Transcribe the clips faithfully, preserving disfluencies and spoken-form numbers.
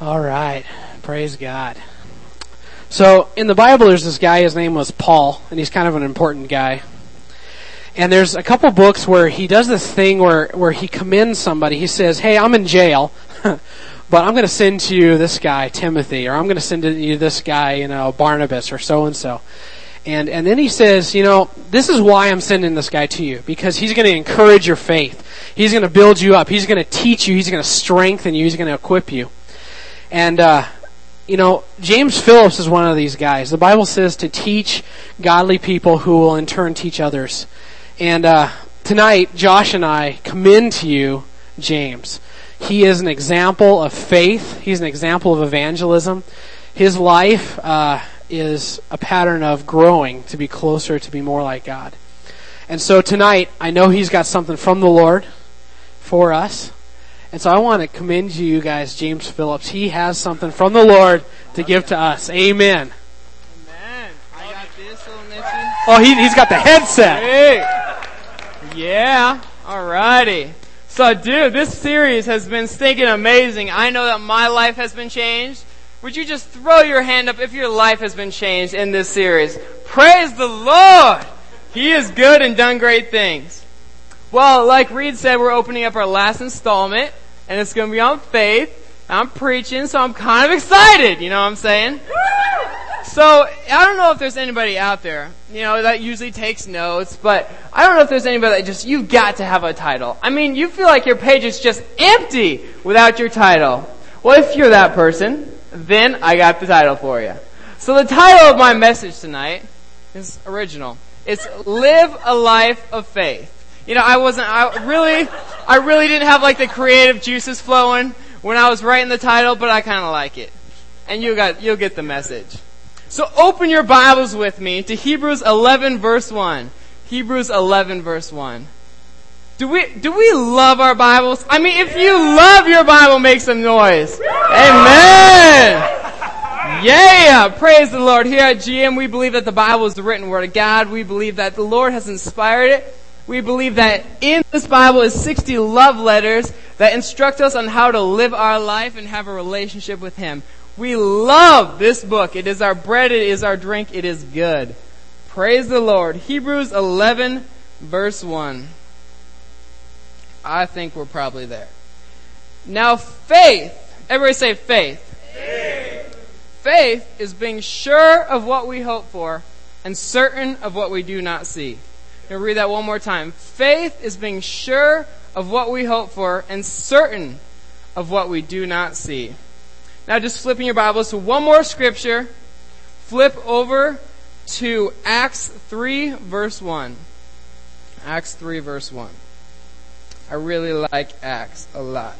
All right. Praise God. So in the Bible, there's this guy, his name was Paul, and he's kind of an important guy. And there's a couple books where he does this thing where, where he commends somebody. He says, hey, I'm in jail, but I'm going to send to you this guy, Timothy, or I'm going to send to you this guy, you know, Barnabas, or so-and-so. And, and then he says, you know, this is why I'm sending this guy to you, because he's going to encourage your faith. He's going to build you up. He's going to teach you. He's going to strengthen you. He's going to equip you. And, uh, you know, James Phillips is one of these guys. The Bible says to teach godly people who will in turn teach others. And uh, tonight, Josh and I commend to you James. He is an example of faith. He's an example of evangelism. His life uh, is a pattern of growing to be closer, to be more like God. And so tonight, I know he's got something from the Lord for us. And so I want to commend you guys, James Phillips. He has something from the Lord to give to us. Amen. Amen. I got this little Nitchy. Oh, he, he's got the headset. Hey. Yeah. Alrighty. So, dude, this series has been stinking amazing. I know that my life has been changed. Would you just throw your hand up if your life has been changed in this series? Praise the Lord. He is good and done great things. Well, like Reed said, we're opening up our last installment. And it's going to be on faith. I'm preaching, so I'm kind of excited. You know what I'm saying? So, I don't know if there's anybody out there, you know, that usually takes notes, but I don't know if there's anybody that just, you've got to have a title. I mean, you feel like your page is just empty without your title. Well, if you're that person, then I got the title for you. So the title of my message tonight is original. It's Live a Life of Faith. You know, I wasn't, I really, I really didn't have like the creative juices flowing when I was writing the title, but I kind of like it. And you got, you'll get the message. So open your Bibles with me to Hebrews eleven verse one. Hebrews eleven verse one. Do we, do we love our Bibles? I mean, if you love your Bible, make some noise. Amen. Yeah, praise the Lord. Here at G M, we believe that the Bible is the written word of God. We believe that the Lord has inspired it. We believe that in this Bible is sixty love letters that instruct us on how to live our life and have a relationship with Him. We love this book. It is our bread. It is our drink. It is good. Praise the Lord. Hebrews eleven verse one. I think we're probably there. Now faith, everybody say faith. Faith. Faith is being sure of what we hope for and certain of what we do not see. I'm going to read that one more time. Faith is being sure of what we hope for and certain of what we do not see. Now just flipping your Bibles to one more scripture. Flip over to Acts three verse one. Acts three verse one. I really like Acts a lot.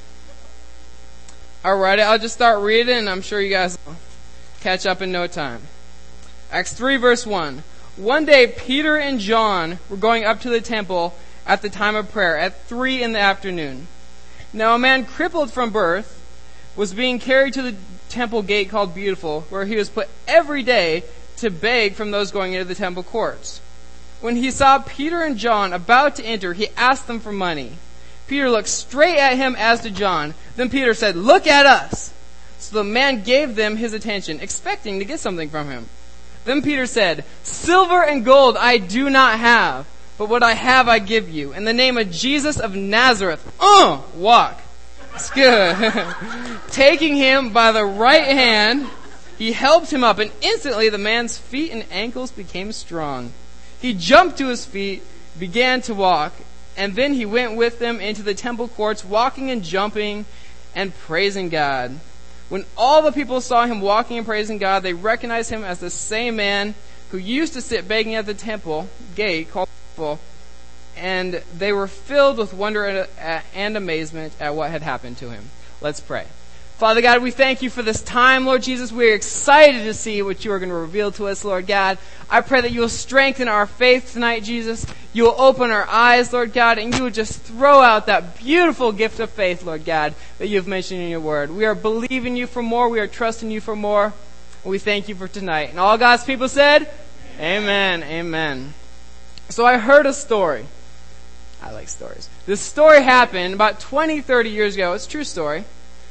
Alright, I'll just start reading and I'm sure you guys will catch up in no time. Acts three verse one. One day, Peter and John were going up to the temple at the time of prayer, at three in the afternoon. Now a man crippled from birth was being carried to the temple gate called Beautiful, where he was put every day to beg from those going into the temple courts. When he saw Peter and John about to enter, he asked them for money. Peter looked straight at him as did John. Then Peter said, "Look at us." So the man gave them his attention, expecting to get something from him. Then Peter said, "Silver and gold I do not have, but what I have I give you. In the name of Jesus of Nazareth, uh, walk." It's good. Taking him by the right hand, he helped him up, and instantly the man's feet and ankles became strong. He jumped to his feet, began to walk, and then he went with them into the temple courts, walking and jumping and praising God. When all the people saw him walking and praising God, they recognized him as the same man who used to sit begging at the temple gate called Beautiful, and they were filled with wonder and amazement at what had happened to him. Let's pray. Father God, we thank you for this time, Lord Jesus. We're excited to see what you are going to reveal to us, Lord God. I pray that you will strengthen our faith tonight, Jesus. You will open our eyes, Lord God, and you will just throw out that beautiful gift of faith, Lord God, that you've mentioned in your word. We are believing you for more. We are trusting you for more. And we thank you for tonight. And all God's people said, Amen. Amen. Amen. So I heard a story. I like stories. This story happened about twenty, thirty years ago. It's a true story.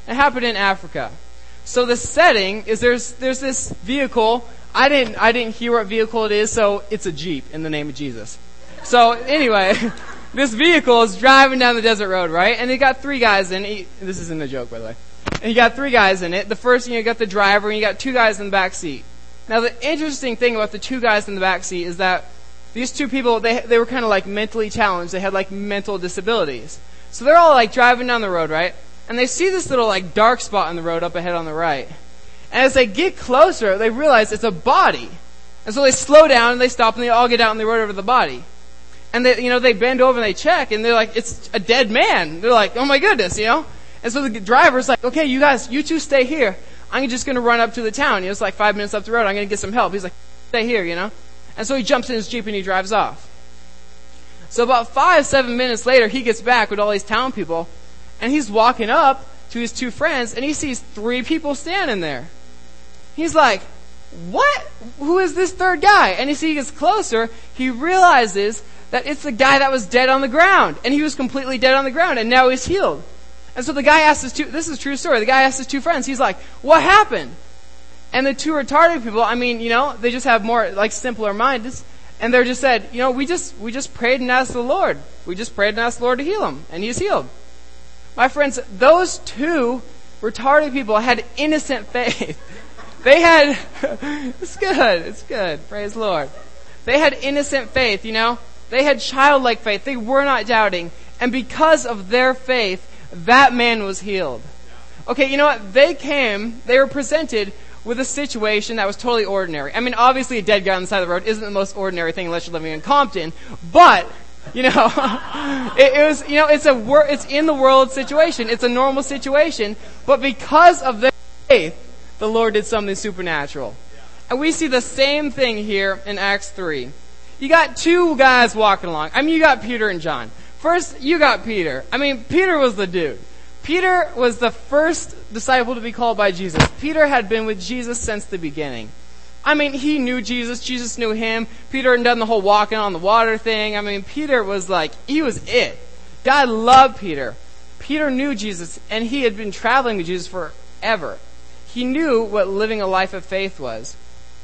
It happened in Africa. So the setting is there's there's this vehicle. I didn't I didn't hear what vehicle it is, so it's a Jeep in the name of Jesus. So anyway, this vehicle is driving down the desert road, right? And it got three guys in it. This isn't a joke, by the way. And you got three guys in it. The first, you know, you got the driver, and you got two guys in the back seat. Now, the interesting thing about the two guys in the back seat is that these two people, they they were kind of like mentally challenged. They had like mental disabilities. So they're all like driving down the road, right? And they see this little like dark spot on the road up ahead on the right. And as they get closer, they realize it's a body. And so they slow down and they stop and they all get out and they run over the body. And they, you know, they bend over and they check and they're like, it's a dead man. They're like, oh my goodness, you know? And so the driver's like, okay, you guys, you two stay here. I'm just going to run up to the town. You know, it's like five minutes up the road. I'm going to get some help. He's like, stay here, you know? And so he jumps in his Jeep and he drives off. So about five, seven minutes later, he gets back with all these town people. And he's walking up to his two friends and he sees three people standing there. He's like, what? Who is this third guy? And as he gets closer, he realizes that it's the guy that was dead on the ground. And he was completely dead on the ground and now he's healed. And so the guy asked his two, this is a true story, the guy asked his two friends, he's like, what happened? And the two retarded people, I mean, you know, they just have more, like, simpler minds. And they're just said, you know, we just, we just prayed and asked the Lord. We just prayed and asked the Lord to heal him. And he's healed. My friends, those two retarded people had innocent faith. They had, it's good, it's good, praise the Lord. They had innocent faith, you know. They had childlike faith. They were not doubting. And because of their faith, that man was healed. Okay, you know what? They came, they were presented with a situation that was totally ordinary. I mean, obviously a dead guy on the side of the road isn't the most ordinary thing unless you're living in Compton, but, you know, it, it was, you know, it's a wor- it's in the world situation. It's a normal situation, but because of their faith, the Lord did something supernatural. And we see the same thing here in Acts three. You got two guys walking along. I mean, you got Peter and John. First, you got Peter. I mean, Peter was the dude. Peter was the first disciple to be called by Jesus. Peter had been with Jesus since the beginning. I mean, he knew Jesus. Jesus knew him. Peter had done the whole walking on the water thing. I mean, Peter was like, he was it. God loved Peter. Peter knew Jesus, and he had been traveling with Jesus forever. He knew what living a life of faith was.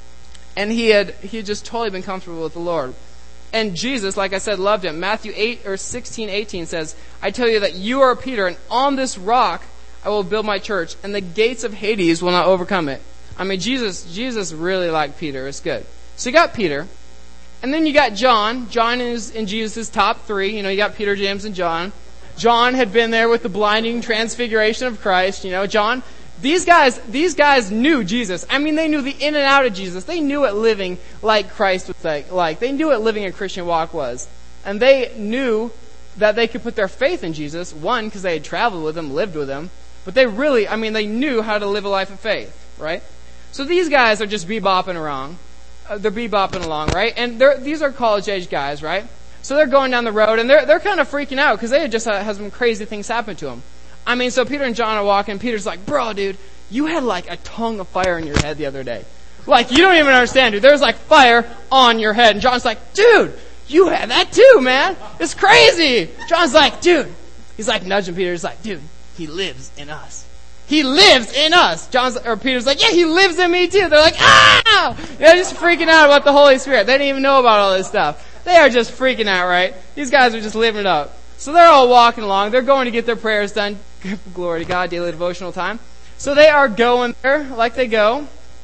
And he had he had just totally been comfortable with the Lord. And Jesus, like I said, loved him. Matthew eight or sixteen eighteen says, I tell you that you are Peter, and on this rock I will build my church, and the gates of Hades will not overcome it. I mean, Jesus Jesus really liked Peter. It's good. So you got Peter. And then you got John. John is in Jesus' top three. You know, you got Peter, James, and John. John had been there with the blinding transfiguration of Christ. You know, John... These guys, these guys knew Jesus. I mean, they knew the in and out of Jesus. They knew what living like Christ was like. like. They knew what living a Christian walk was. And they knew that they could put their faith in Jesus, one, because they had traveled with him, lived with him. But they really, I mean, they knew how to live a life of faith, right? So these guys are just bebopping around. Uh, they're bebopping along, right? And they're, these are college-age guys, right? So they're going down the road, and they're they're kind of freaking out because they had just uh, had some crazy things happen to them. I mean, so Peter and John are walking. Peter's like, bro, dude, you had like a tongue of fire in your head the other day. Like, you don't even understand, dude. There's like fire on your head. And John's like, dude, you had that too, man. It's crazy. John's like, dude. He's like nudging Peter. He's like, dude, he lives in us. He lives in us. John's or Peter's like, yeah, he lives in me too. They're like, ah! They're just freaking out about the Holy Spirit. They didn't even know about all this stuff. They are just freaking out, right? These guys are just living it up. So they're all walking along. They're going to get their prayers done. Glory to God, daily devotional time. So they are going there like they go.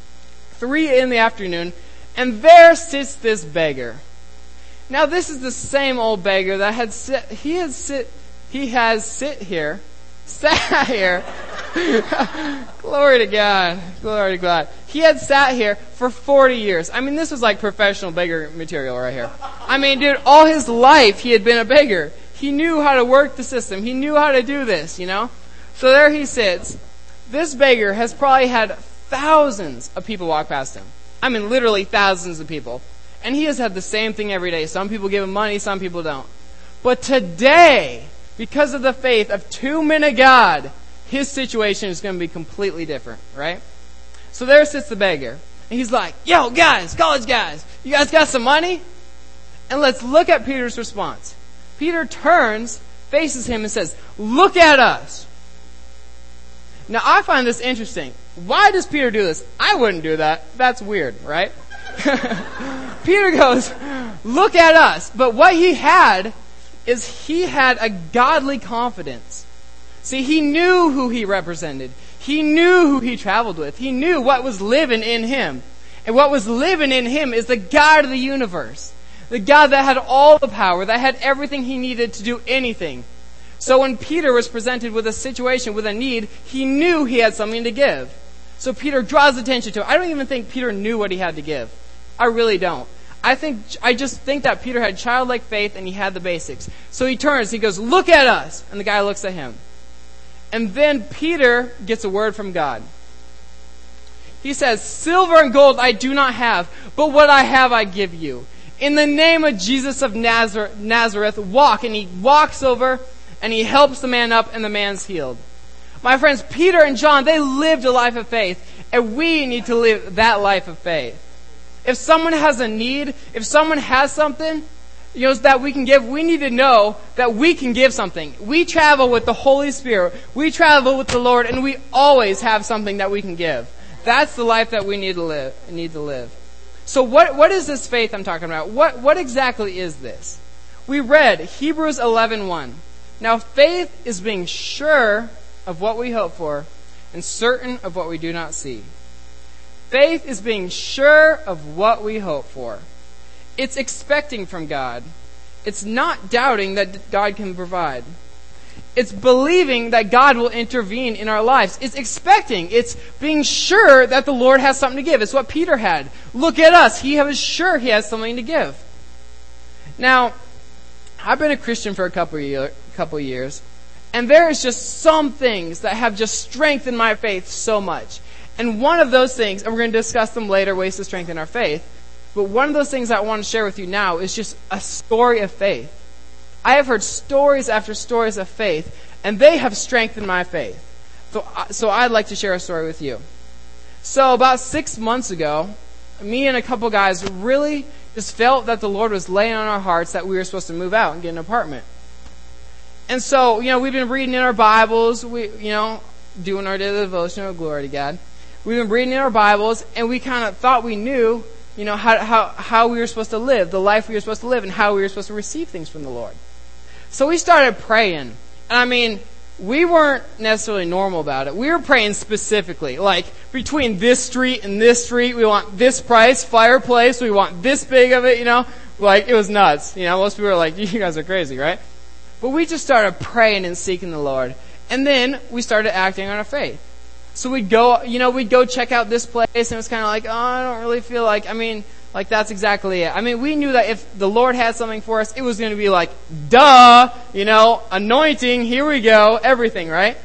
Three in the afternoon. And there sits this beggar. Now this is the same old beggar that had sit, he had sit, he has sit here, sat here. Glory to God. Glory to God. He had sat here for forty years. I mean, this was like professional beggar material right here. I mean, dude, all his life he had been a beggar. He knew how to work the system. He knew how to do this, you know? So there he sits. This beggar has probably had thousands of people walk past him. I mean, literally thousands of people. And he has had the same thing every day. Some people give him money, some people don't. But today, because of the faith of two men of God, his situation is going to be completely different, right? So there sits the beggar. And he's like, yo, guys, college guys, you guys got some money? And let's look at Peter's response. Peter turns, faces him, and says, look at us. Now, I find this interesting. Why does Peter do this? I wouldn't do that. That's weird, right? Peter goes, look at us. But what he had is he had a godly confidence. See, he knew who he represented. He knew who he traveled with. He knew what was living in him. And what was living in him is the God of the universe. The God that had all the power, that had everything he needed to do anything. So when Peter was presented with a situation, with a need, he knew he had something to give. So Peter draws attention to it. I don't even think Peter knew what he had to give. I really don't. I think, I just think that Peter had childlike faith and he had the basics. So he turns, he goes, look at us. And the guy looks at him. And then Peter gets a word from God. He says, silver and gold I do not have, but what I have I give you. In the name of Jesus of Nazareth, Nazareth, walk. And he walks over and he helps the man up and the man's healed. My friends, Peter and John, they lived a life of faith, and we need to live that life of faith. If someone has a need, if someone has something, you know, that we can give, we need to know that we can give something. We travel with the Holy Spirit. We travel with the Lord, and we always have something that we can give. That's the life that we need to live. Need to live. So what what is this faith I'm talking about? What what exactly is this? We read Hebrews eleven one. Now faith is being sure of what we hope for and certain of what we do not see. Faith is being sure of what we hope for. It's expecting from God. It's not doubting that God can provide. It's believing that God will intervene in our lives. It's expecting. It's being sure that the Lord has something to give. It's what Peter had. Look at us. He was sure he has something to give. Now, I've been a Christian for a couple of, year, couple of years, and there is just some things that have just strengthened my faith so much. And one of those things, and we're going to discuss them later, ways to strengthen our faith, but one of those things I want to share with you now is just a story of faith. I have heard stories after stories of faith, and they have strengthened my faith. So, so I'd like to share a story with you. So about six months ago, me and a couple guys really just felt that the Lord was laying on our hearts that we were supposed to move out and get an apartment. And so, you know, we've been reading in our Bibles, we, you know, doing our daily devotional, glory to God. We've been reading in our Bibles, and we kind of thought we knew, you know, how, how, how we were supposed to live, the life we were supposed to live, and how we were supposed to receive things from the Lord. So we started praying. And I mean, we weren't necessarily normal about it. We were praying specifically. Like, between this street and this street, we want this price, fireplace, we want this big of it, you know. Like, it was nuts. You know, most people were like, you guys are crazy, right? But we just started praying and seeking the Lord. And then we started acting on our faith. So we'd go, you know, we'd go check out this place, and it was kind of like, oh, I don't really feel like, I mean, like that's exactly it. I mean, we knew that if the Lord had something for us, it was going to be like, duh, you know, anointing, here we go, everything, right?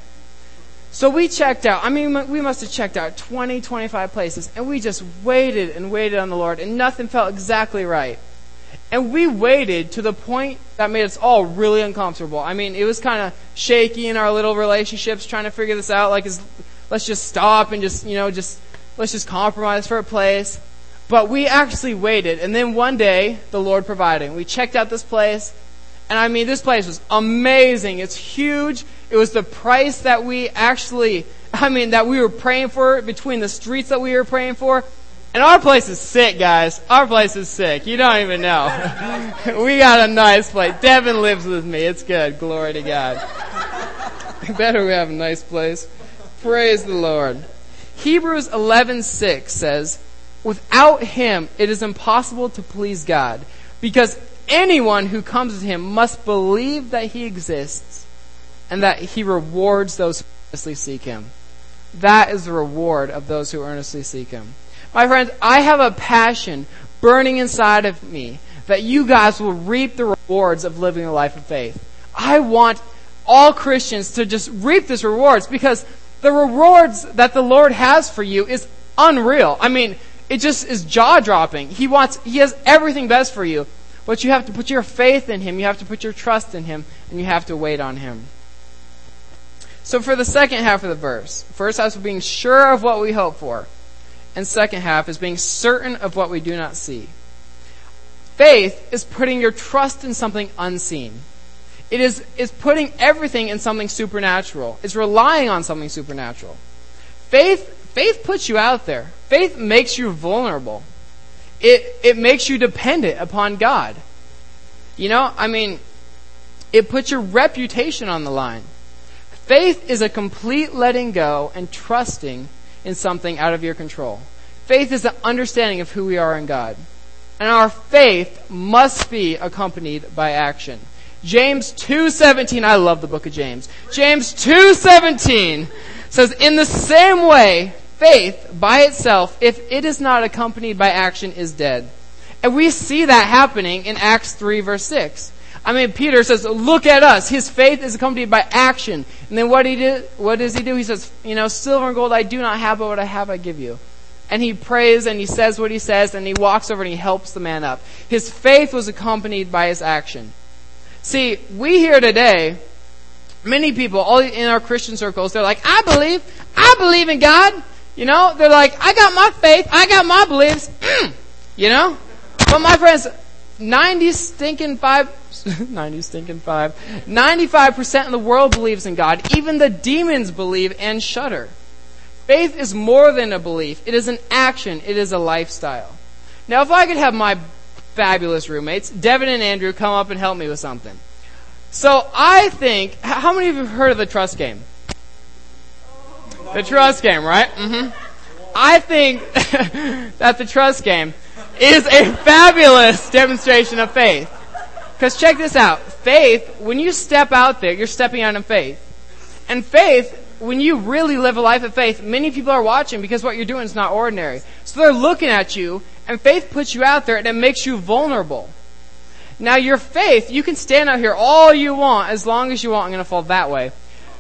So we checked out, I mean, we must have checked out twenty, twenty-five places, and we just waited and waited on the Lord, and nothing felt exactly right. And we waited to the point that made us all really uncomfortable. I mean, it was kind of shaky in our little relationships, trying to figure this out, like, is, let's just stop and just, you know, just, let's just compromise for a place. But we actually waited, and then one day, the Lord provided. We checked out this place, and I mean, this place was amazing. It's huge. It was the price that we actually, I mean, that we were praying for, between the streets that we were praying for. And our place is sick, guys. Our place is sick. You don't even know. We got a nice place. Devin lives with me. It's good. Glory to God. Better we have a nice place. Praise the Lord. Hebrews eleven six says, without him, it is impossible to please God, because anyone who comes to him must believe that he exists and that he rewards those who earnestly seek him. That is the reward of those who earnestly seek him. My friends, I have a passion burning inside of me that you guys will reap the rewards of living a life of faith. I want all Christians to just reap these rewards, because the rewards that the Lord has for you is unreal. I mean, it just is jaw-dropping. He wants, He has everything best for you. But you have to put your faith in Him. You have to put your trust in Him. And you have to wait on Him. So for the second half of the verse, first half is being sure of what we hope for. And second half is being certain of what we do not see. Faith is putting your trust in something unseen. It is, is putting everything in something supernatural. It's relying on something supernatural. Faith, faith puts you out there. Faith makes you vulnerable. It, it makes you dependent upon God. You know, I mean, it puts your reputation on the line. Faith is a complete letting go and trusting in something out of your control. Faith is an understanding of who we are in God. And our faith must be accompanied by action. James two seventeen, I love the book of James. James two seventeen says, in the same way, faith by itself, if it is not accompanied by action, is dead. And we see that happening in Acts three verse six. I mean, Peter says, look at us. His faith is accompanied by action. And then what he did, what does he do? He says, you know, silver and gold I do not have, but what I have I give you. And he prays and he says what he says and he walks over and he helps the man up. His faith was accompanied by his action. See, we here today, many people, all in our Christian circles, they're like, I believe, I believe in God. You know, they're like, I got my faith, I got my beliefs. Mm. You know? But my friends, ninety stinking five, ninety stinking five, ninety-five percent of the world believes in God. Even the demons believe and shudder. Faith is more than a belief. It is an action. It is a lifestyle. Now, if I could have my fabulous roommates, Devin and Andrew, come up and help me with something. So I think, how many of you have heard of the trust game? The trust game, right? Mm-hmm. I think that the trust game is a fabulous demonstration of faith. Because check this out. Faith, when you step out there, you're stepping out in faith. And faith, when you really live a life of faith, many people are watching because what you're doing is not ordinary. So they're looking at you, and faith puts you out there, and it makes you vulnerable. Now your faith, you can stand out here all you want, as long as you want. I'm going to fall that way.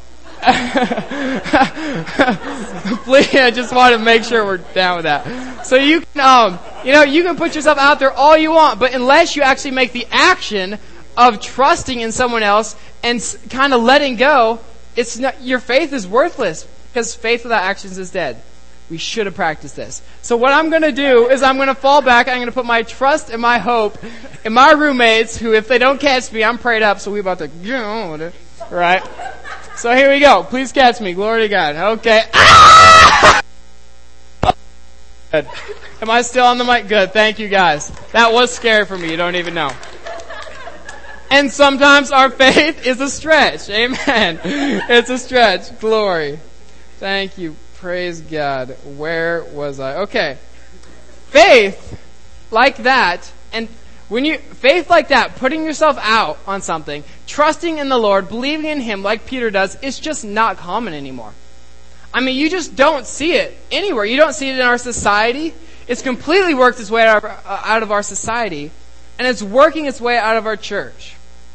Please, I just want to make sure we're down with that. So you can, um, you know, you can put yourself out there all you want, but unless you actually make the action of trusting in someone else and kind of letting go, it's not, your faith is worthless, because faith without actions is dead. We should have practiced this. So what I'm going to do is I'm going to fall back. I'm going to put my trust and my hope in my roommates, who, if they don't catch me, I'm prayed up. So we're about to get on with it, right? So here we go. Please catch me. Glory to God. Okay. Ah! Good. Am I still on the mic? Good. Thank you, guys. That was scary for me. You don't even know. And sometimes our faith is a stretch. Amen. It's a stretch. Glory. Thank you. Praise God. Where was I? Okay. Faith like that, and when you, faith like that, putting yourself out on something, trusting in the Lord, believing in Him like Peter does, it's just not common anymore. I mean, you just don't see it anywhere. You don't see it in our society. It's completely worked its way out of, our, uh, out of our society, and it's working its way out of our church.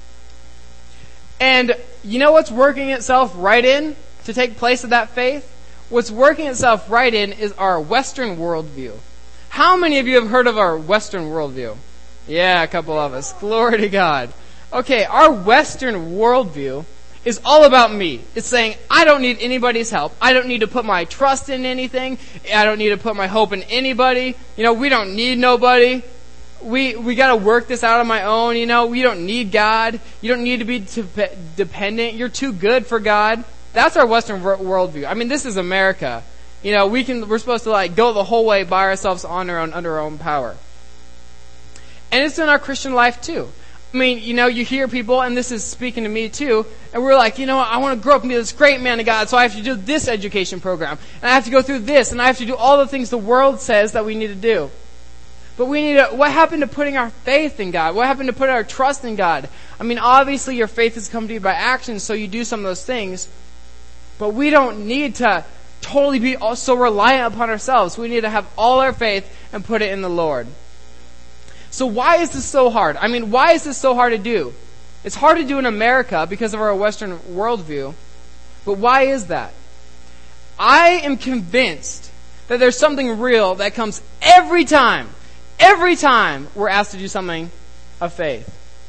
And you know what's working itself right in to take place of that faith? What's working itself right in is our Western worldview. How many of you have heard of our Western worldview? Yeah, a couple of us. Glory to God. Okay, our Western worldview is all about me. It's saying, I don't need anybody's help. I don't need to put my trust in anything. I don't need to put my hope in anybody. You know, we don't need nobody. We we got to work this out on my own. You know, we don't need God. You don't need to be de- dependent. You're too good for God. That's our Western worldview. I mean, this is America. You know, we can, we're supposed to like go the whole way by ourselves on our own, under our own power. And it's in our Christian life too. I mean, you know, you hear people, and this is speaking to me too, and we're like, you know what, I want to grow up and be this great man of God, so I have to do this education program, and I have to go through this, and I have to do all the things the world says that we need to do. But we need to, what happened to putting our faith in God? What happened to putting our trust in God? I mean, obviously your faith is accompanied by action, so you do some of those things. But we don't need to totally be so reliant upon ourselves. We need to have all our faith and put it in the Lord. So why is this so hard? I mean, why is this so hard to do? It's hard to do in America because of our Western worldview. But why is that? I am convinced that there's something real that comes every time, every time we're asked to do something of faith.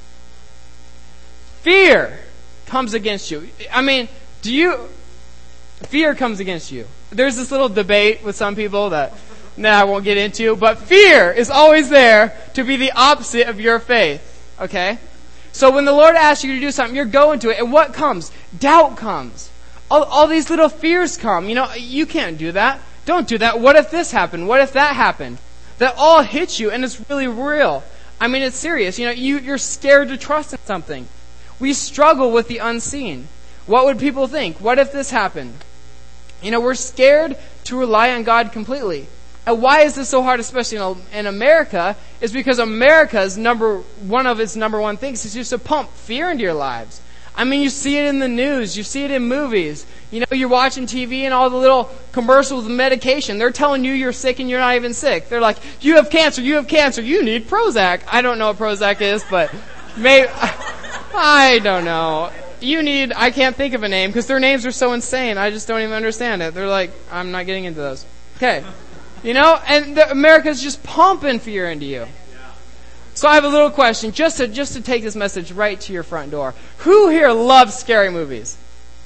Fear comes against you. I mean, do you... Fear comes against you. There's this little debate with some people that nah, I won't get into, but fear is always there to be the opposite of your faith. Okay? So when the Lord asks you to do something, you're going to it. And what comes? Doubt comes. All, all these little fears come. You know, you can't do that. Don't do that. What if this happened? What if that happened? That all hits you, and it's really real. I mean, it's serious. You know, you, you're scared to trust in something. We struggle with the unseen. What would people think? What if this happened? You know, we're scared to rely on God completely. And why is this so hard, especially in, in America? Is because America's number one of its number one things is just to pump fear into your lives. I mean, you see it in the news. You see it in movies. You know, you're watching T V and all the little commercials with medication. They're telling you you're sick and you're not even sick. They're like, you have cancer, you have cancer, you need Prozac. I don't know what Prozac is, but maybe, I don't know. You need, I can't think of a name because their names are so insane. I just don't even understand it. They're like, I'm not getting into those. Okay. You know, and the, America's just pumping fear into you. So I have a little question, just to just to take this message right to your front door. Who here loves scary movies?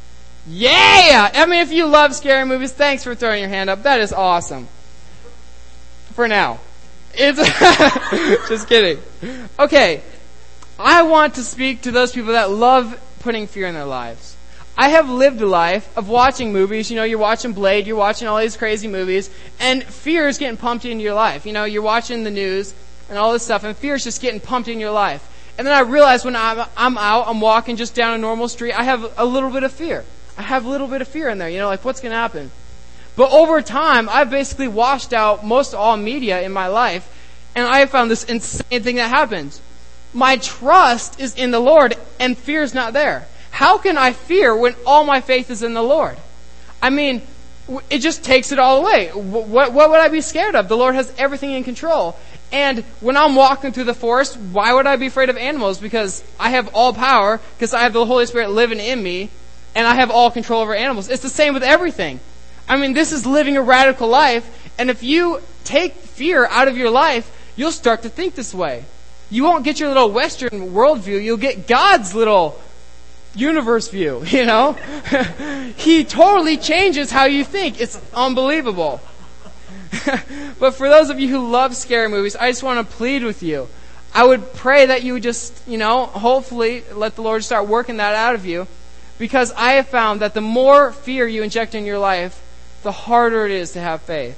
Yeah! I mean, if you love scary movies, thanks for throwing your hand up. That is awesome. For now. It's just kidding. Okay. I want to speak to those people that love putting fear in their lives. I have lived a life of watching movies. You know, you're watching Blade, you're watching all these crazy movies, and fear is getting pumped into your life. You know, you're watching the news and all this stuff, and fear is just getting pumped in your life. And then I realize when I'm, I'm out, I'm walking just down a normal street, I have a little bit of fear. I have a little bit of fear in there, you know, like what's going to happen? But over time, I've basically washed out most all media in my life, and I have found this insane thing that happens. My trust is in the Lord, and fear is not there. How can I fear when all my faith is in the Lord? I mean, it just takes it all away. What, what would I be scared of? The Lord has everything in control. And when I'm walking through the forest, why would I be afraid of animals? Because I have all power, because I have the Holy Spirit living in me, and I have all control over animals. It's the same with everything. I mean, this is living a radical life, and if you take fear out of your life, you'll start to think this way. You won't get your little Western worldview, you'll get God's little universe view, you know? He totally changes how you think. It's unbelievable. But for those of you who love scary movies, I just want to plead with you. I would pray that you would just, you know, hopefully let the Lord start working that out of you. Because I have found that the more fear you inject in your life, the harder it is to have faith.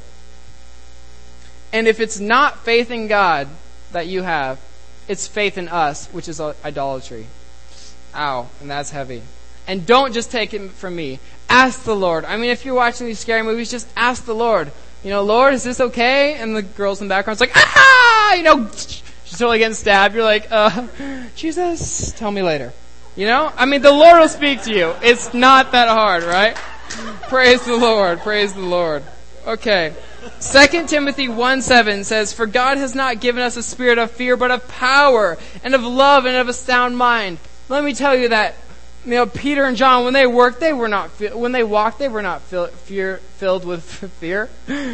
And if it's not faith in God that you have, it's faith in us, which is idolatry. Ow, and that's heavy. And don't just take it from me. Ask the Lord. I mean, if you're watching these scary movies, just ask the Lord. You know, Lord, is this okay? And the girls in the background's like, ah! You know, she's totally getting stabbed. You're like, uh, Jesus, tell me later. You know? I mean, the Lord will speak to you. It's not that hard, right? Praise the Lord. Praise the Lord. Okay. Second Timothy one seven says, for God has not given us a spirit of fear, but of power and of love and of a sound mind. Let me tell you that, you know, Peter and John, when they worked, they were not, when they walked, they were not fill, fear, filled with fear.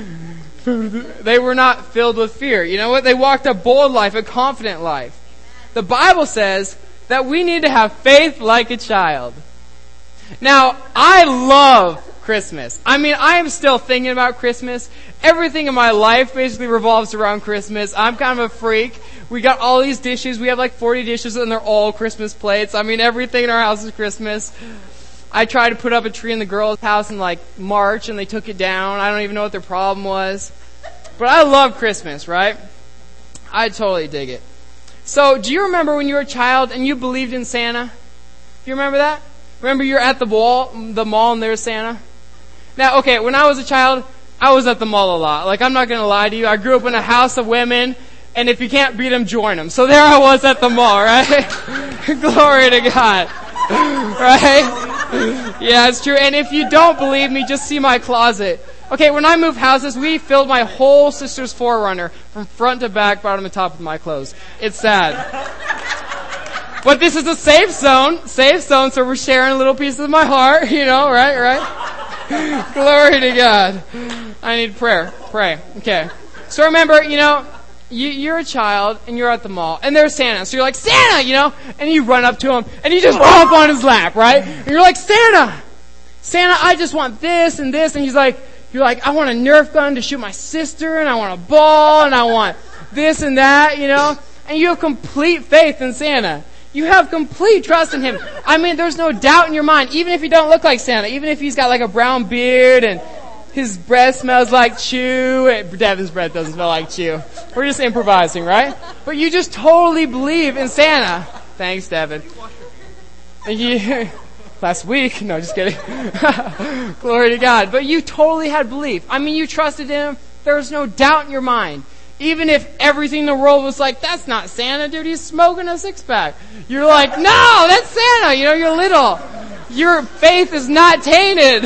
They were not filled with fear. You know what? They walked a bold life, a confident life. The Bible says that we need to have faith like a child. Now, I love Christmas. I mean, I am still thinking about Christmas. Everything in my life basically revolves around Christmas. I'm kind of a freak. We got all these dishes. We have like forty dishes and they're all Christmas plates. I mean, everything in our house is Christmas. I tried to put up a tree in the girls' house in like March and they took it down. I don't even know what their problem was. But I love Christmas, right? I totally dig it. So, do you remember when you were a child and you believed in Santa? Do you remember that? Remember you're at the mall, the mall and there's Santa? Now, okay, when I was a child, I was at the mall a lot. Like, I'm not going to lie to you. I grew up in a house of women, and if you can't beat them, join them. So there I was at the mall, right? Glory to God. Right? Yeah, it's true. And if you don't believe me, just see my closet. Okay, when I moved houses, we filled my whole sister's four runner from front to back, bottom to top with my clothes. It's sad. But this is a safe zone, safe zone, so we're sharing a little piece of my heart, you know, right, right? Glory to God. I need prayer. Pray. Okay. So remember, you know, you, you're a child and you're at the mall and there's Santa. So you're like, Santa, you know, and you run up to him and you just hop on his lap, right? And you're like, Santa, Santa, I just want this and this. And he's like, you're like, I want a Nerf gun to shoot my sister and I want a ball and I want this and that, you know, and you have complete faith in Santa. You have complete trust in him. I mean, there's no doubt in your mind, even if he don't look like Santa, even if he's got like a brown beard and his breath smells like chew. Devin's breath doesn't smell like chew. We're just improvising, right? But you just totally believe in Santa. Thanks, Devin. And you, last week, no, just kidding. Glory to God. But you totally had belief. I mean, you trusted him. There was no doubt in your mind. Even if everything in the world was like, that's not Santa, dude, he's smoking a six-pack. You're like, no, that's Santa. You know, you're little. Your faith is not tainted.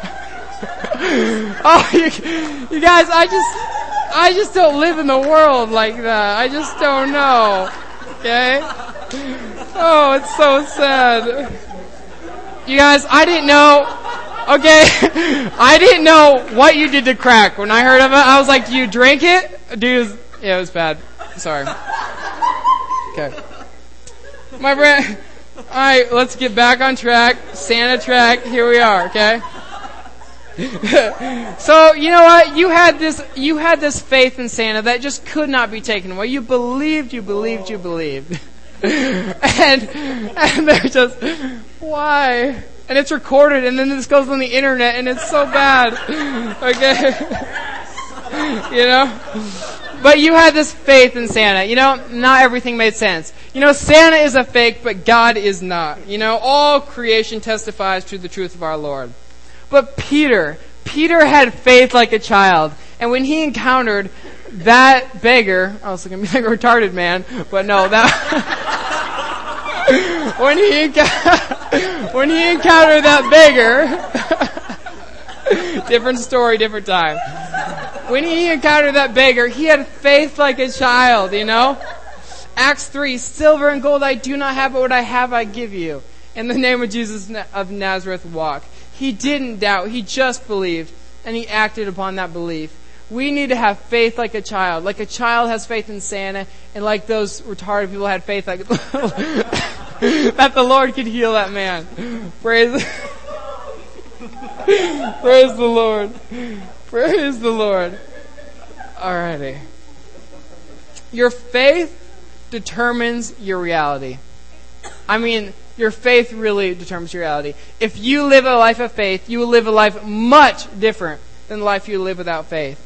Oh, you, you guys, I just, I just don't live in the world like that. I just don't know. Okay? Oh, it's so sad. You guys, I didn't know, okay, I didn't know what you did to crack. When I heard of it, I was like, do you drink it? Dude, yeah, it was bad. Sorry. Okay. My friend, alright, let's get back on track. Santa track, here we are, okay? So, you know what? You had this, you had this faith in Santa that just could not be taken away. You believed, you believed, you believed. and, and they're just, why? And it's recorded, and then this goes on the internet, and it's so bad. Okay? You know? But you had this faith in Santa. You know, not everything made sense. You know, Santa is a fake, but God is not. You know, all creation testifies to the truth of our Lord. But Peter, Peter had faith like a child. And when he encountered that beggar, I was going to be like a retarded man, but no, that, when he, enc- when he encountered that beggar, different story, different time. When he encountered that beggar, he had faith like a child, you know? Acts three, silver and gold I do not have, but what I have I give you. In the name of Jesus of Nazareth, walk. He didn't doubt. He just believed, and he acted upon that belief. We need to have faith like a child. Like a child has faith in Santa, and like those retarded people had faith like that the Lord could heal that man. Praise, praise the Lord. Praise the Lord. Alrighty. Your faith determines your reality. I mean, your faith really determines your reality. If you live a life of faith, you will live a life much different than the life you live without faith.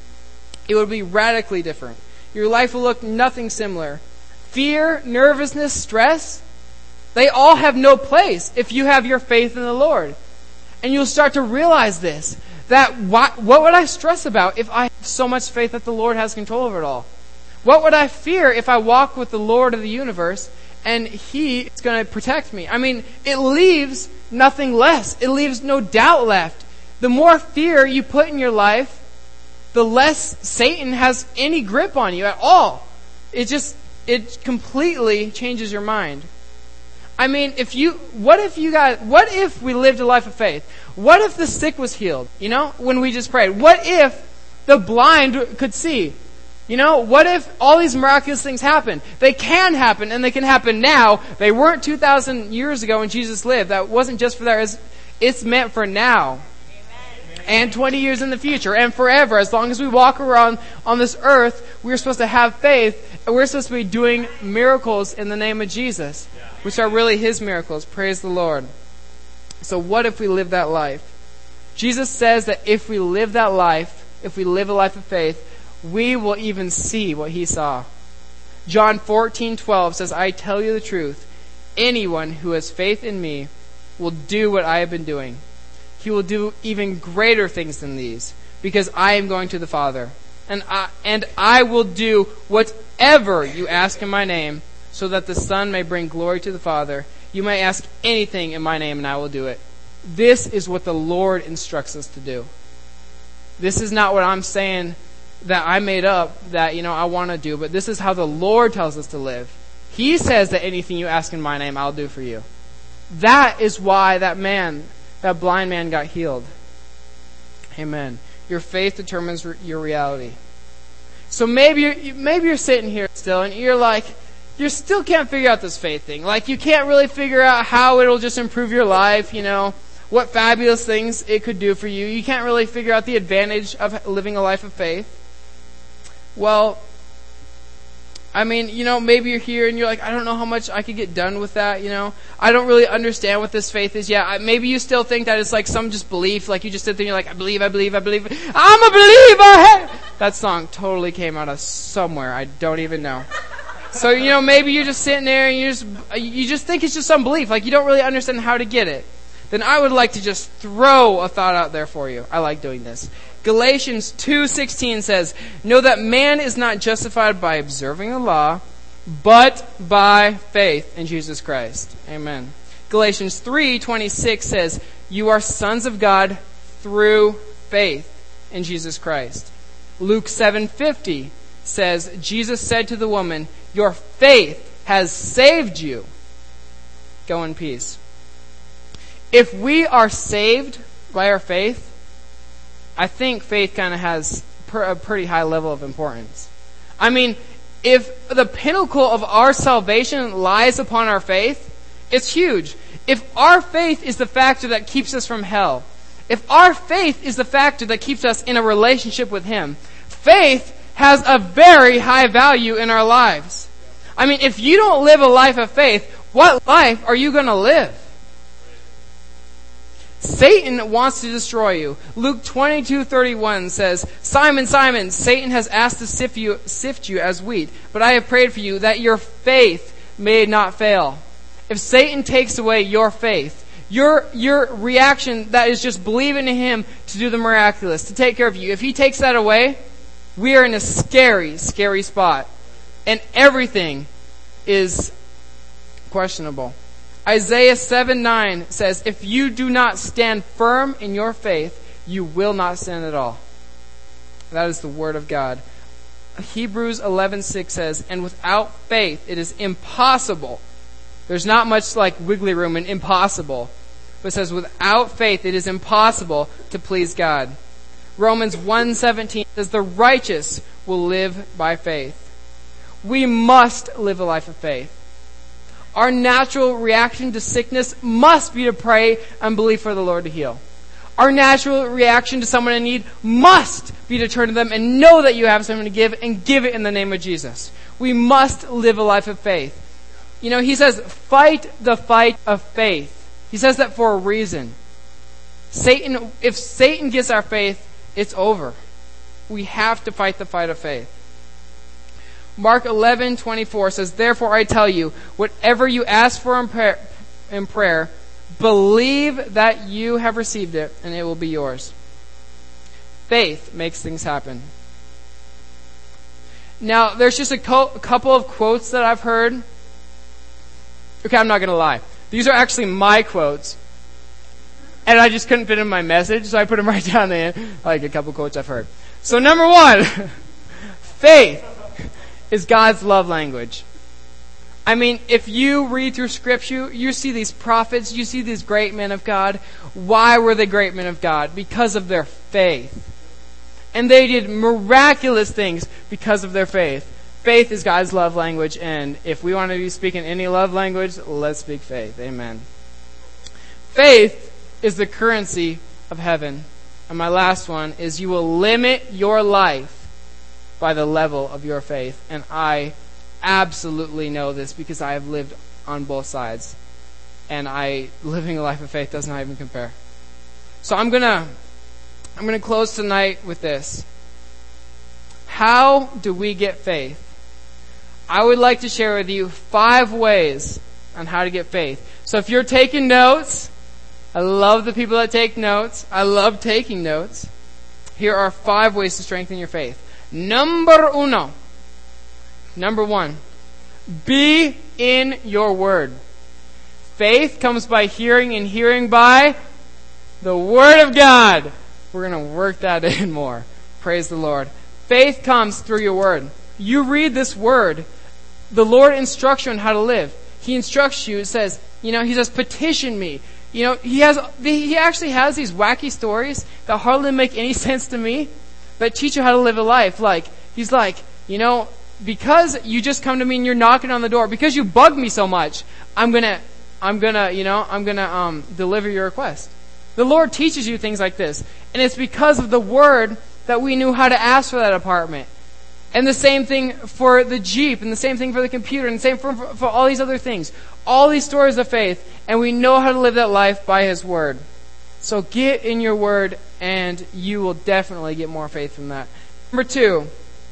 It will be radically different. Your life will look nothing similar. Fear, nervousness, stress, they all have no place if you have your faith in the Lord. And you'll start to realize this, that what, what would I stress about if I have so much faith that the Lord has control over it all? What would I fear if I walk with the Lord of the universe and He is going to protect me? I mean, it leaves nothing less. It leaves no doubt left. The more fear you put in your life, the less Satan has any grip on you at all. It just, it completely changes your mind. I mean, if you, what if you got, what if we lived a life of faith? What if the sick was healed? You know, when we just prayed. What if the blind could see? You know, what if all these miraculous things happen? They can happen, and they can happen now. They weren't two thousand years ago when Jesus lived. That wasn't just for there. It's, it's meant for now. Amen. And twenty years in the future, and forever. As long as we walk around on this earth, we're supposed to have faith, and we're supposed to be doing miracles in the name of Jesus, which are really His miracles. Praise the Lord. So what if we live that life? Jesus says that if we live that life, if we live a life of faith, we will even see what He saw. John fourteen twelve says, I tell you the truth, anyone who has faith in me will do what I have been doing. He will do even greater things than these, because I am going to the Father. And I, and I will do whatever you ask in my name, so that the Son may bring glory to the Father. You may ask anything in my name, and I will do it. This is what the Lord instructs us to do. This is not what I'm saying that I made up, that, you know, I want to do, but this is how the Lord tells us to live. He says that anything you ask in my name, I'll do for you. That is why that man, that blind man got healed. Amen. Your faith determines re- your reality. So maybe you're, maybe you're sitting here still, and you're like, you still can't figure out this faith thing. Like, you can't really figure out how it'll just improve your life, you know, what fabulous things it could do for you. You can't really figure out the advantage of living a life of faith. Well, I mean, you know, maybe you're here and you're like, I don't know how much I could get done with that, you know. I don't really understand what this faith is yet. I, maybe you still think that it's like some just belief, like you just sit there and you're like, I believe, I believe, I believe. I'm a believer! Hey! That song totally came out of somewhere. I don't even know. So, you know, maybe you're just sitting there and you just, you just think it's just some belief, like you don't really understand how to get it. Then I would like to just throw a thought out there for you. I like doing this. Galatians two sixteen says, know that man is not justified by observing the law, but by faith in Jesus Christ. Amen. Galatians three twenty-six says, you are sons of God through faith in Jesus Christ. Luke seven fifty says, Jesus said to the woman, your faith has saved you. Go in peace. If we are saved by our faith, I think faith kind of has per, a pretty high level of importance. I mean, if the pinnacle of our salvation lies upon our faith, it's huge. If our faith is the factor that keeps us from hell, if our faith is the factor that keeps us in a relationship with Him, faith has a very high value in our lives. I mean, if you don't live a life of faith, what life are you going to live? Satan wants to destroy you. Luke twenty-two thirty-one says, Simon, Simon, Satan has asked to sift you, sift you as wheat, but I have prayed for you that your faith may not fail. If Satan takes away your faith, your, your reaction that is just believing in Him to do the miraculous, to take care of you, if he takes that away, we are in a scary, scary spot. And everything is questionable. Isaiah seven nine says, if you do not stand firm in your faith, you will not stand at all. That is the word of God. Hebrews eleven six says, and without faith it is impossible. There's not much like wiggly room in impossible. But it says, without faith it is impossible to please God. Romans one seventeen says, the righteous will live by faith. We must live a life of faith. Our natural reaction to sickness must be to pray and believe for the Lord to heal. Our natural reaction to someone in need must be to turn to them and know that you have something to give and give it in the name of Jesus. We must live a life of faith. You know, he says, fight the fight of faith. He says that for a reason. Satan, if Satan gets our faith, it's over. We have to fight the fight of faith. Mark eleven twenty-four says, therefore I tell you, whatever you ask for in prayer, in prayer, believe that you have received it, and it will be yours. Faith makes things happen. Now, there's just a, co- a couple of quotes that I've heard. Okay, I'm not going to lie. These are actually my quotes. And I just couldn't fit in my message, so I put them right down there, like a couple quotes I've heard. So number one, faith is God's love language. I mean, if you read through Scripture, you see these prophets, you see these great men of God. Why were they great men of God? Because of their faith. And they did miraculous things because of their faith. Faith is God's love language, and if we want to be speaking any love language, let's speak faith. Amen. Faith is the currency of heaven. And my last one is, you will limit your life by the level of your faith. And I absolutely know this because I have lived on both sides. And I living a life of faith does not even compare. So I'm gonna I'm gonna close tonight with this. How do we get faith? I would like to share with you five ways on how to get faith. So if you're taking notes, I love the people that take notes. I love taking notes. Here are five ways to strengthen your faith. Number uno. Number one. Be in your word. Faith comes by hearing, and hearing by the word of God. We're going to work that in more. Praise the Lord. Faith comes through your word. You read this word. The Lord instructs you on how to live. He instructs you. It says, you know, He says, petition me. You know, He has, He actually has these wacky stories that hardly make any sense to me, that teach you how to live a life. Like, He's like, you know, because you just come to me and you're knocking on the door, because you bug me so much, I'm gonna, I'm gonna, you know, I'm gonna um, deliver your request. The Lord teaches you things like this, and it's because of the word that we knew how to ask for that apartment. And the same thing for the Jeep, and the same thing for the computer, and the same for, for all these other things. All these stories of faith, and we know how to live that life by His Word. So get in your Word, and you will definitely get more faith from that. Number two,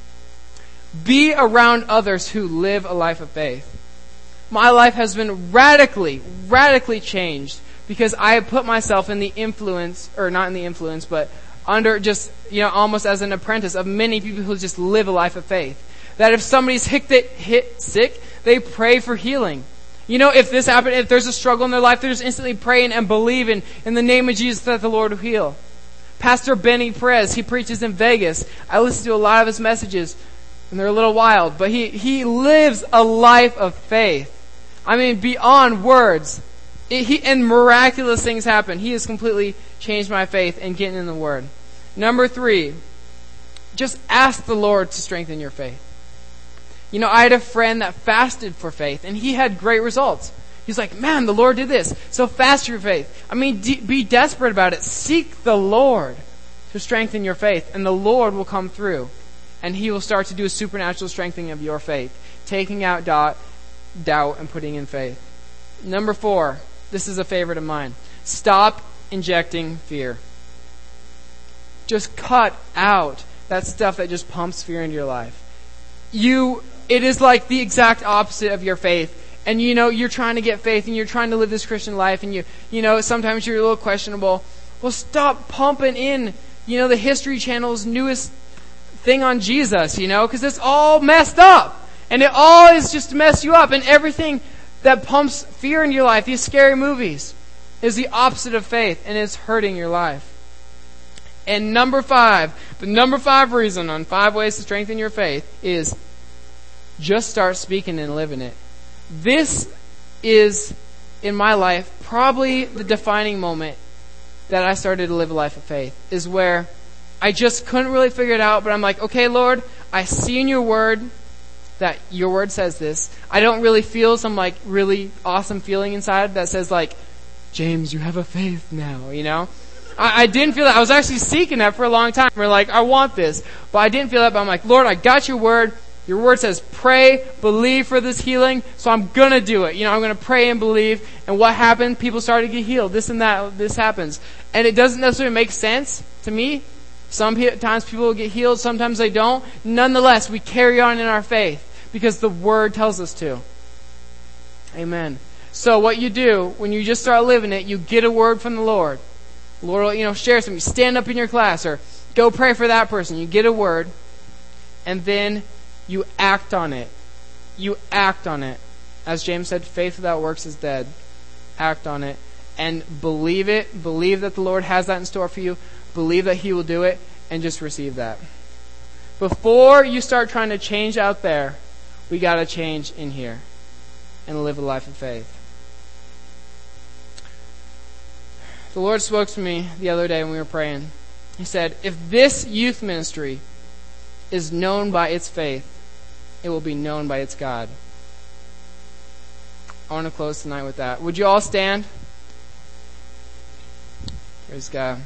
be around others who live a life of faith. My life has been radically, radically changed because I have put myself in the influence, or not in the influence, but under just, you know, almost as an apprentice of many people who just live a life of faith. That if somebody's hit, hit sick, they pray for healing. You know, if this happened, if there's a struggle in their life, they're just instantly praying and believing in the name of Jesus that the Lord will heal. Pastor Benny Perez, he preaches in Vegas. I listen to a lot of his messages, and they're a little wild, but he, he lives a life of faith. I mean, beyond words. It, he, and miraculous things happen. He has completely changed my faith in getting in the Word. Number three, just ask the Lord to strengthen your faith. You know, I had a friend that fasted for faith, and he had great results. He's like, man, the Lord did this. So fast your faith. I mean, de- be desperate about it. Seek the Lord to strengthen your faith, and the Lord will come through. And He will start to do a supernatural strengthening of your faith, taking out doubt, doubt and putting in faith. Number four, this is a favorite of mine. Stop injecting fear. Just cut out that stuff that just pumps fear into your life. You, it is like the exact opposite of your faith. And you know, you're trying to get faith and you're trying to live this Christian life, and you, you know, sometimes you're a little questionable. Well, stop pumping in, you know, the History Channel's newest thing on Jesus, you know, because it's all messed up. And it all is just to mess you up. And everything that pumps fear in your life, these scary movies, is the opposite of faith, and it's hurting your life. And number five, the number five reason on five ways to strengthen your faith is just start speaking and living it. This is, in my life, probably the defining moment that I started to live a life of faith, is where I just couldn't really figure it out, but I'm like, okay, Lord, I see in your Word that your Word says this. I don't really feel some like really awesome feeling inside that says like, James, you have a faith now, you know? I, I didn't feel that. I was actually seeking that for a long time. We're like, I want this. But I didn't feel that, but I'm like, Lord, I got your Word. Your Word says pray, believe for this healing, so I'm going to do it. You know, I'm going to pray and believe. And what happened? People started to get healed. This and that, this happens. And it doesn't necessarily make sense to me. Sometimes people will get healed, sometimes they don't. Nonetheless, we carry on in our faith because the Word tells us to. Amen. So what you do, when you just start living it, you get a word from the Lord. The Lord will, you know, share something. You stand up in your class or go pray for that person. You get a word, and then you act on it. You act on it. As James said, faith without works is dead. Act on it. And believe it. Believe that the Lord has that in store for you. Believe that He will do it. And just receive that. Before you start trying to change out there, we got to change in here. And live a life of faith. The Lord spoke to me the other day when we were praying. He said, if this youth ministry is known by its faith, it will be known by its God. I want to close tonight with that. Would you all stand? Praise God.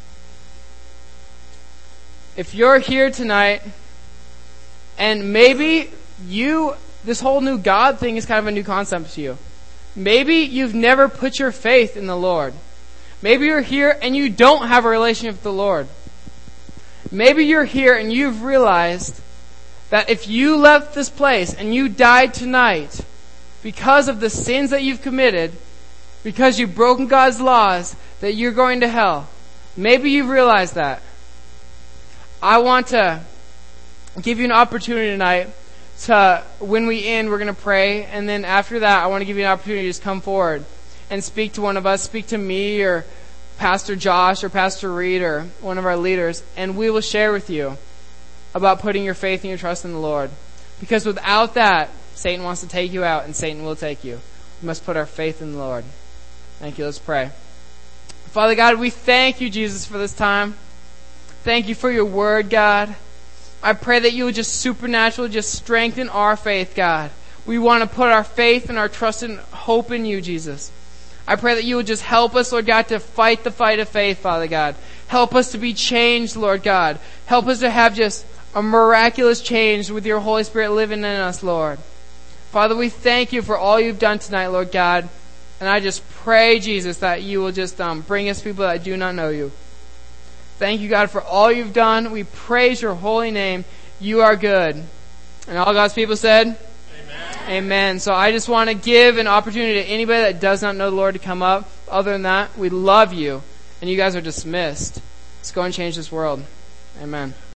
If you're here tonight, and maybe you, this whole new God thing is kind of a new concept to you. Maybe you've never put your faith in the Lord. Maybe you're here and you don't have a relationship with the Lord. Maybe you're here and you've realized that if you left this place and you died tonight because of the sins that you've committed, because you've broken God's laws, that you're going to hell. Maybe you've realized that. I want to give you an opportunity tonight to, when we end, we're going to pray, and then after that, I want to give you an opportunity to just come forward and speak to one of us, speak to me or Pastor Josh or Pastor Reed or one of our leaders, and we will share with you about putting your faith and your trust in the Lord. Because without that, Satan wants to take you out, and Satan will take you. We must put our faith in the Lord. Thank you. Let's pray. Father God, we thank you, Jesus, for this time. Thank you for your word, God. I pray that you would just supernaturally just strengthen our faith, God. We want to put our faith and our trust and hope in you, Jesus. I pray that you would just help us, Lord God, to fight the fight of faith, Father God. Help us to be changed, Lord God. Help us to have just a miraculous change with your Holy Spirit living in us, Lord. Father, we thank you for all you've done tonight, Lord God. And I just pray, Jesus, that you will just um, bring us people that do not know you. Thank you, God, for all you've done. We praise your holy name. You are good. And all God's people said? Amen. Amen. So I just want to give an opportunity to anybody that does not know the Lord to come up. Other than that, we love you. And you guys are dismissed. Let's go and change this world. Amen.